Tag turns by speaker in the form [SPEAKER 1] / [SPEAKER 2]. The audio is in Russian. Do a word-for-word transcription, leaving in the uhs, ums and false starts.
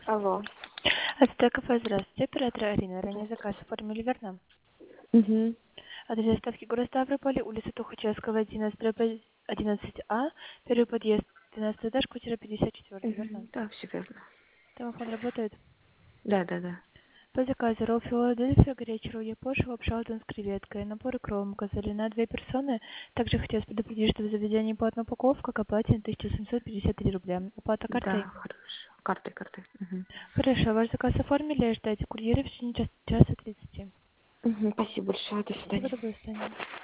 [SPEAKER 1] Алло.
[SPEAKER 2] Это кафе, здравствуйте, оператор Арина. Ранее заказ оформили, верно?
[SPEAKER 1] Угу.
[SPEAKER 2] Адрес доставки город Ставрополь, улица Тухачевского, одиннадцать, дробь одиннадцать А, первый подъезд, двенадцатый этаж, квартира пятьдесят четыре, верно?
[SPEAKER 1] Угу. Да, все верно.
[SPEAKER 2] Домофон работает.
[SPEAKER 1] Да, да, да.
[SPEAKER 2] По заказу ролл Филадельфия, горячий ролл Япош, лапша Алтон с креветкой, набор икром указали на две персоны. Также хотелось предупредить, что в заведении платная упаковка к оплате тысяча семьсот пятьдесят три рубля. Оплата картой.
[SPEAKER 1] Да, хорошо. Карты, карты. Угу.
[SPEAKER 2] Хорошо, ваш заказ оформили, ждайте курьера в течение час- часа тридцати.
[SPEAKER 1] Угу. Спасибо большое. До
[SPEAKER 2] Всего
[SPEAKER 1] свидания.
[SPEAKER 2] доброго, до свидания.